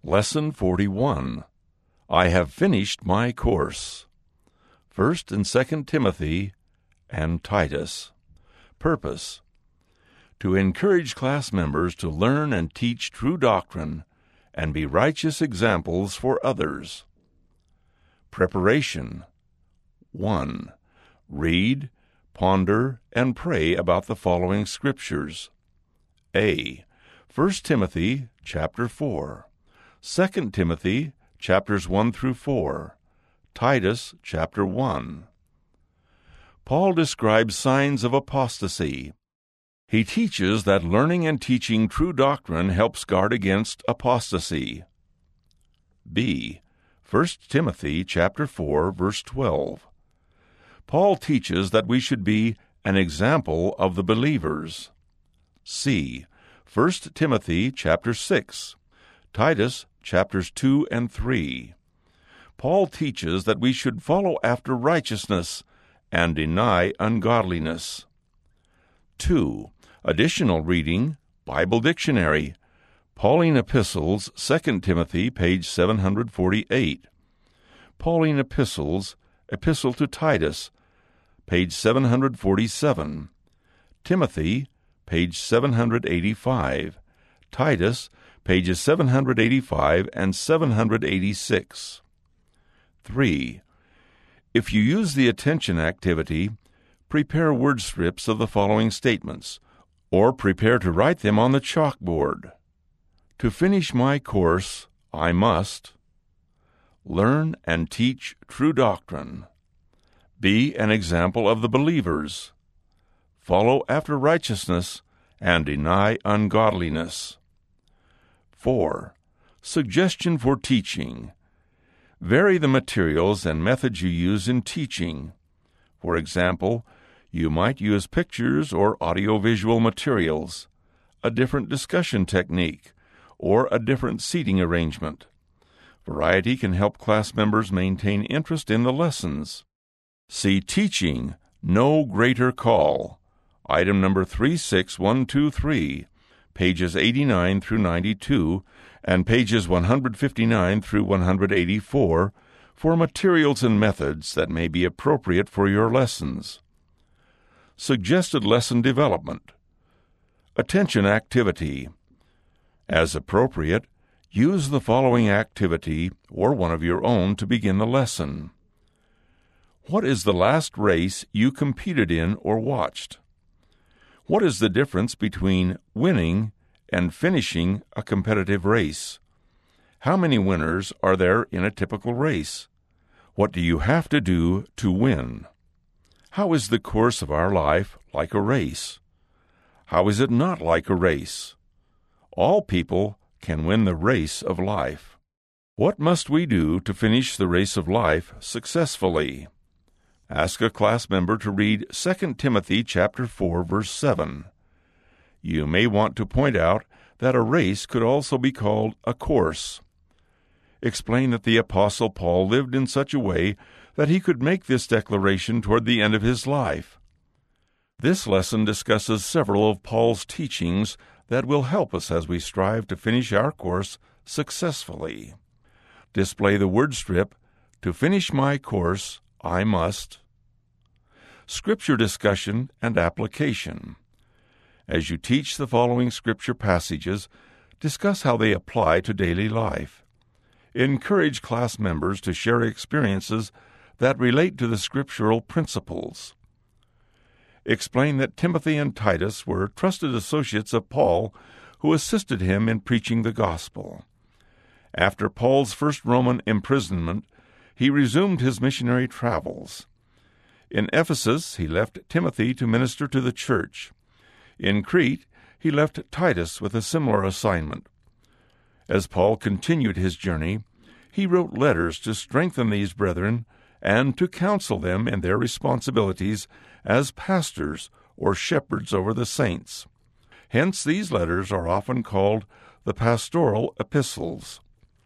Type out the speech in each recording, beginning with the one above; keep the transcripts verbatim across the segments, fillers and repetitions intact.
Lesson forty-one. I have finished my course. First and Second Timothy and Titus. Purpose: to encourage class members to learn and teach true doctrine and be righteous examples for others. Preparation: one. Read, ponder, and pray about the following scriptures. A. First Timothy chapter four. Second Timothy chapters one through four. Titus chapter one. Paul describes signs of apostasy. He teaches that learning and teaching true doctrine helps guard against apostasy. B. First Timothy chapter four, verse twelve. Paul teaches that we should be an example of the believers. C. First Timothy chapter six. Titus chapters two and three. Paul teaches that we should follow after righteousness and deny ungodliness. two. Additional reading, Bible Dictionary, Pauline Epistles, Second Timothy, page seven forty-eight. Pauline Epistles, Epistle to Titus, page seven forty-seven. Timothy, page seven eighty-five. Titus, pages seven eighty-five and seven eighty-six. three. If you use the attention activity, prepare word strips of the following statements, or prepare to write them on the chalkboard. To finish my course, I must learn and teach true doctrine, be an example of the believers, follow after righteousness, and deny ungodliness. four. Suggestion for teaching. Vary the materials and methods you use in teaching. For example, you might use pictures or audiovisual materials, a different discussion technique, or a different seating arrangement. Variety can help class members maintain interest in the lessons. See Teaching, No Greater Call, item number three six one two three, pages eighty-nine through ninety-two, and pages one fifty-nine through one eighty-four, for materials and methods that may be appropriate for your lessons. Suggested lesson development. Attention activity. As appropriate, use the following activity or one of your own to begin the lesson. What is the last race you competed in or watched? What is the difference between winning and finishing a competitive race? How many winners are there in a typical race? What do you have to do to win? How is the course of our life like a race? How is it not like a race? All people can win the race of life. What must we do to finish the race of life successfully? Ask a class member to read Second Timothy chapter four, verse seven. You may want to point out that a race could also be called a course. Explain that the Apostle Paul lived in such a way that he could make this declaration toward the end of his life. This lesson discusses several of Paul's teachings that will help us as we strive to finish our course successfully. Display the word strip, To finish my course, I must. Scripture discussion and application. As you teach the following scripture passages, discuss how they apply to daily life. Encourage class members to share experiences that relate to the scriptural principles. Explain that Timothy and Titus were trusted associates of Paul who assisted him in preaching the gospel. After Paul's first Roman imprisonment, he resumed his missionary travels. In Ephesus, he left Timothy to minister to the church. In Crete, he left Titus with a similar assignment. As Paul continued his journey, he wrote letters to strengthen these brethren and to counsel them in their responsibilities as pastors or shepherds over the saints. Hence, these letters are often called the pastoral epistles.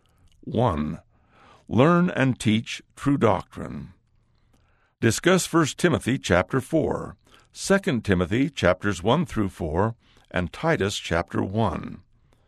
one. Learn and teach true doctrine. Discuss First Timothy chapter four, Second Timothy chapters one through four, and Titus chapter one.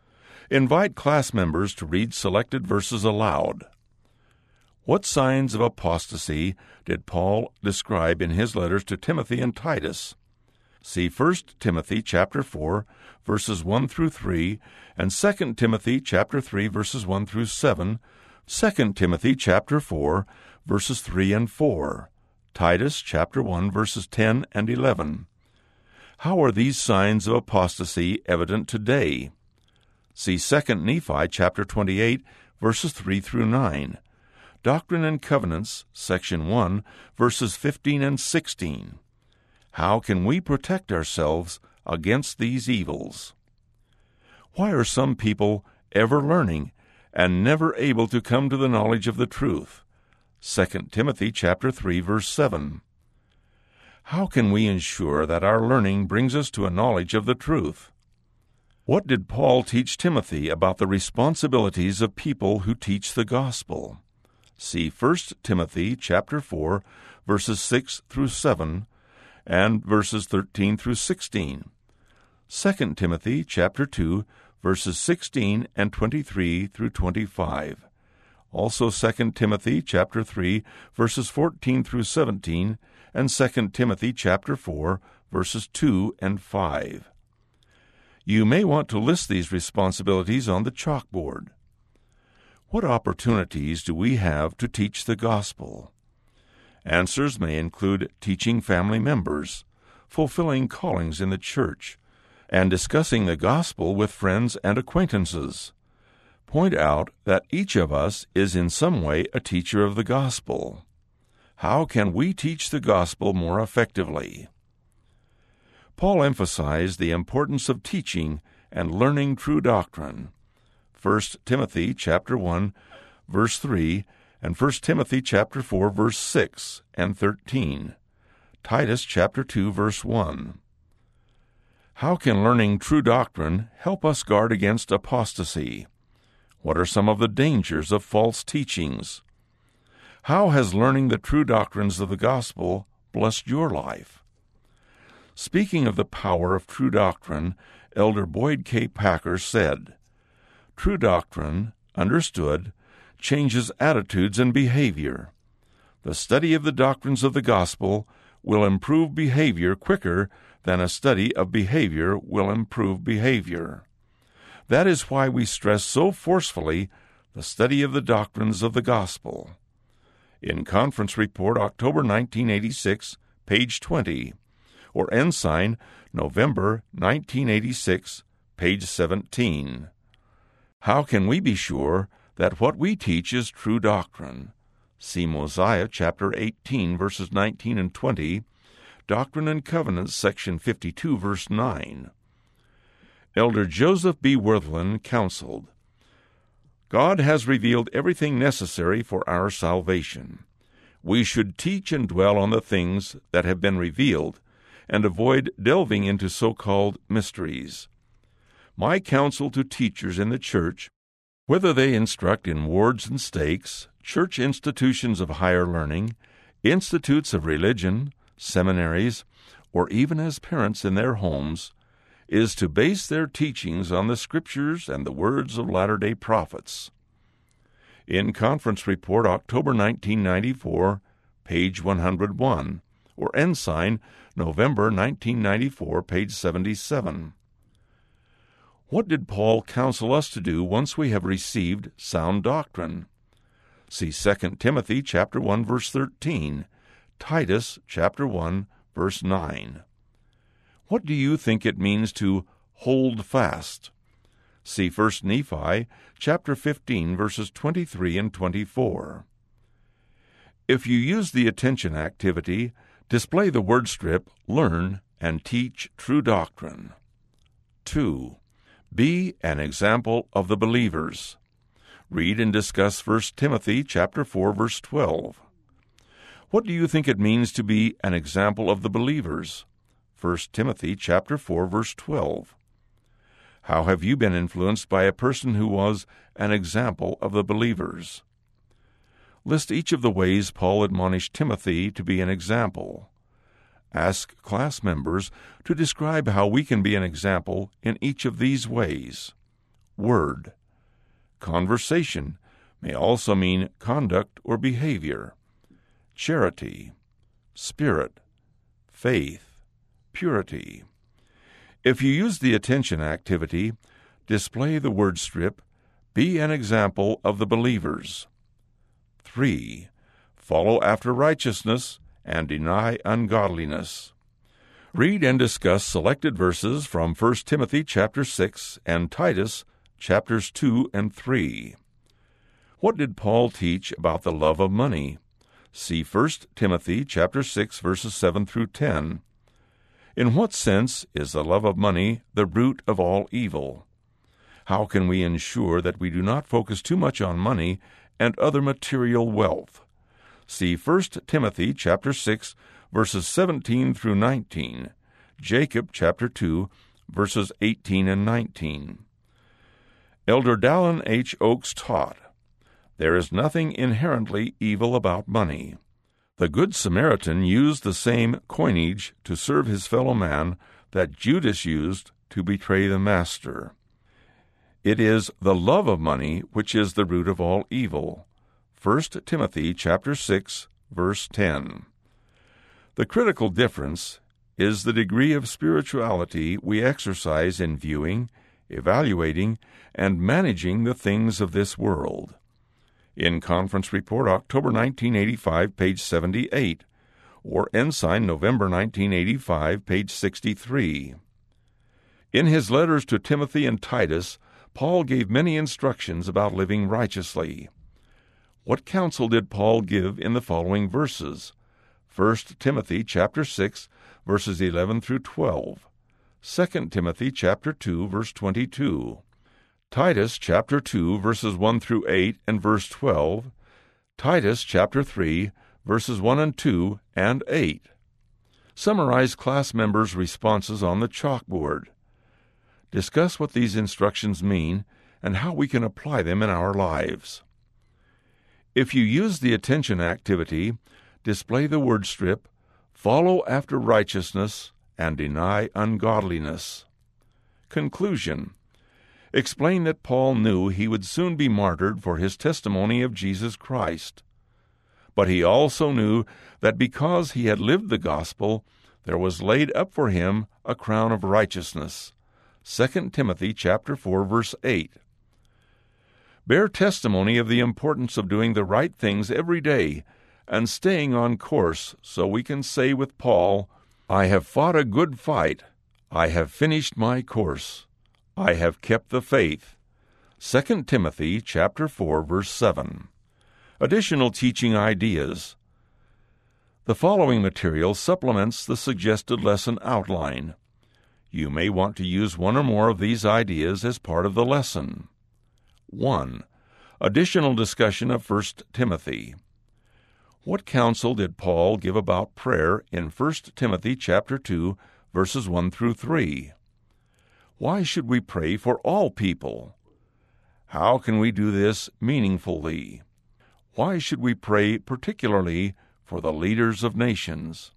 Invite class members to read selected verses aloud. What signs of apostasy did Paul describe in his letters to Timothy and Titus? See First Timothy chapter four, verses one through three, and Second Timothy chapter three, verses one through seven, Second Timothy chapter four, verses three and four, Titus chapter one, verses ten and eleven. How are these signs of apostasy evident today? See Second Nephi chapter twenty-eight, verses three through nine, Doctrine and Covenants, section one, verses fifteen and sixteen. How can we protect ourselves against these evils? Why are some people ever learning and never able to come to the knowledge of the truth? Second Timothy chapter three, verse seven. How can we ensure that our learning brings us to a knowledge of the truth? What did Paul teach Timothy about the responsibilities of people who teach the gospel? See First Timothy chapter four, verses six through seven, and verses thirteen through sixteen. Second Timothy chapter two, verses sixteen and twenty-three through twenty-five. Also Second Timothy chapter three, verses fourteen through seventeen, and Second Timothy chapter four, verses two and five. You may want to list these responsibilities on the chalkboard. What opportunities do we have to teach the gospel? Answers may include teaching family members, fulfilling callings in the church, and discussing the gospel with friends and acquaintances. Point out that each of us is in some way a teacher of the gospel. How can we teach the gospel more effectively? Paul emphasized the importance of teaching and learning true doctrine. First Timothy chapter one, verse three, and First Timothy chapter four, verse six and thirteen. Titus chapter two, verse one. How can learning true doctrine help us guard against apostasy? What are some of the dangers of false teachings? How has learning the true doctrines of the gospel blessed your life? Speaking of the power of true doctrine, Elder Boyd K. Packer said, "True doctrine, understood, changes attitudes and behavior. The study of the doctrines of the gospel will improve behavior quicker than a study of behavior will improve behavior. That is why we stress so forcefully the study of the doctrines of the gospel." In Conference Report, October nineteen eighty-six, page twenty, or Ensign, November nineteen eighty-six, page seventeen. How can we be sure that what we teach is true doctrine? See Mosiah chapter eighteen, verses nineteen and twenty, Doctrine and Covenants, section fifty-two, verse nine. Elder Joseph B. Worthland counseled, "God has revealed everything necessary for our salvation. We should teach and dwell on the things that have been revealed, and avoid delving into so-called mysteries. My counsel to teachers in the church, whether they instruct in wards and stakes, church institutions of higher learning, institutes of religion, seminaries, or even as parents in their homes, is to base their teachings on the Scriptures and the words of Latter-day Prophets." In Conference Report, October nineteen ninety-four, page one hundred one, or Ensign, November nineteen ninety-four, page seventy-seven. What did Paul counsel us to do once we have received sound doctrine? See Second Timothy chapter one, verse thirteen, Titus chapter one, verse nine. What do you think it means to hold fast? See First Nephi chapter fifteen, verses twenty-three and twenty-four. If you use the attention activity, display the word strip, learn, and teach true doctrine. Two. Be an example of the believers. Read and discuss First Timothy chapter four, verse twelve. What do you think it means to be an example of the believers? First Timothy chapter four, verse twelve. How have you been influenced by a person who was an example of the believers? List each of the ways Paul admonished Timothy to be an example. Ask class members to describe how we can be an example in each of these ways. word. Conversation may also mean conduct or behavior. Charity, spirit, faith, purity. If you use the attention activity, display the word strip, be an example of the believers. Three, follow after righteousness and deny ungodliness. Read and discuss selected verses from First Timothy chapter six and Titus chapters two and three. What did Paul teach about the love of money? See First Timothy chapter six verses seven through ten. In what sense is the love of money the root of all evil? How can we ensure that we do not focus too much on money and other material wealth? See First Timothy chapter six verses seventeen through nineteen, Jacob chapter two verses eighteen and nineteen. Elder Dallin H. Oakes taught, "There is nothing inherently evil about money. The Good Samaritan used the same coinage to serve his fellow man that Judas used to betray the Master. It is the love of money which is the root of all evil." First Timothy chapter six, verse ten. The critical difference is the degree of spirituality we exercise in viewing, evaluating, and managing the things of this world. In Conference Report, October nineteen eighty-five, page seventy-eight, or Ensign, November nineteen eighty-five, page sixty-three. In his letters to Timothy and Titus, Paul gave many instructions about living righteously. What counsel did Paul give in the following verses? First Timothy chapter six, verses eleven through twelve. Second Timothy chapter two, verse twenty-two. Titus chapter two, verses one through eight and verse twelve, Titus chapter three, verses one and two and eight. Summarize class members' responses on the chalkboard. Discuss what these instructions mean and how we can apply them in our lives. If you use the attention activity, display the word strip, follow after righteousness, and deny ungodliness. Conclusion. Explain that Paul knew he would soon be martyred for his testimony of Jesus Christ. But he also knew that because he had lived the gospel, there was laid up for him a crown of righteousness. Second Timothy chapter four, verse eight. Bear testimony of the importance of doing the right things every day and staying on course so we can say with Paul, "I have fought a good fight. I have finished my course. I have kept the faith." Second Timothy chapter four, verse seven. Additional teaching ideas. The following material supplements the suggested lesson outline. You may want to use one or more of these ideas as part of the lesson. one. Additional discussion of First Timothy. What counsel did Paul give about prayer in First Timothy chapter two, verses one through three? Why should we pray for all people? How can we do this meaningfully? Why should we pray particularly for the leaders of nations?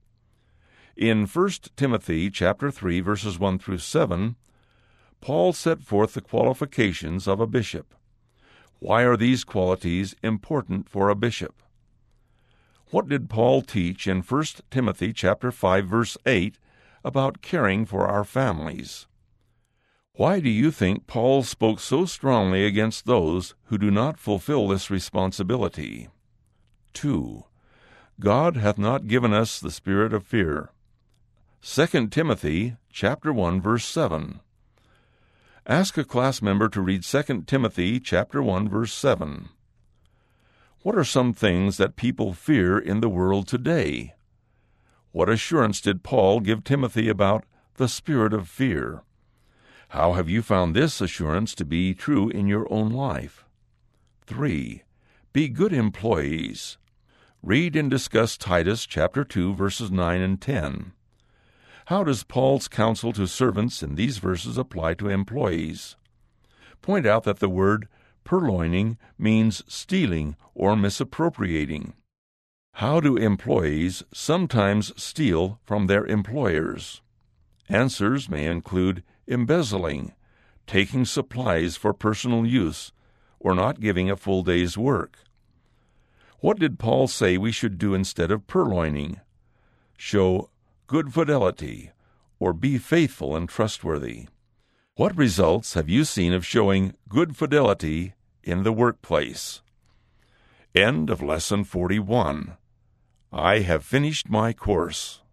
In First Timothy chapter three, verses one through seven, Paul set forth the qualifications of a bishop. Why are these qualities important for a bishop? What did Paul teach in First Timothy chapter five, verse eight about caring for our families? Why do you think Paul spoke so strongly against those who do not fulfill this responsibility? two. God hath not given us the spirit of fear. Second Timothy chapter one, verse seven. Ask a class member to read Second Timothy chapter one, verse seven. What are some things that people fear in the world today? What assurance did Paul give Timothy about the spirit of fear? How have you found this assurance to be true in your own life? three. Be good employees. Read and discuss Titus chapter two, verses nine and ten. How does Paul's counsel to servants in these verses apply to employees? Point out that the word purloining means stealing or misappropriating. How do employees sometimes steal from their employers? Answers may include embezzling, taking supplies for personal use, or not giving a full day's work. What did Paul say we should do instead of purloining? Show good fidelity, or be faithful and trustworthy. What results have you seen of showing good fidelity in the workplace? End of Lesson forty-one. I have finished my course.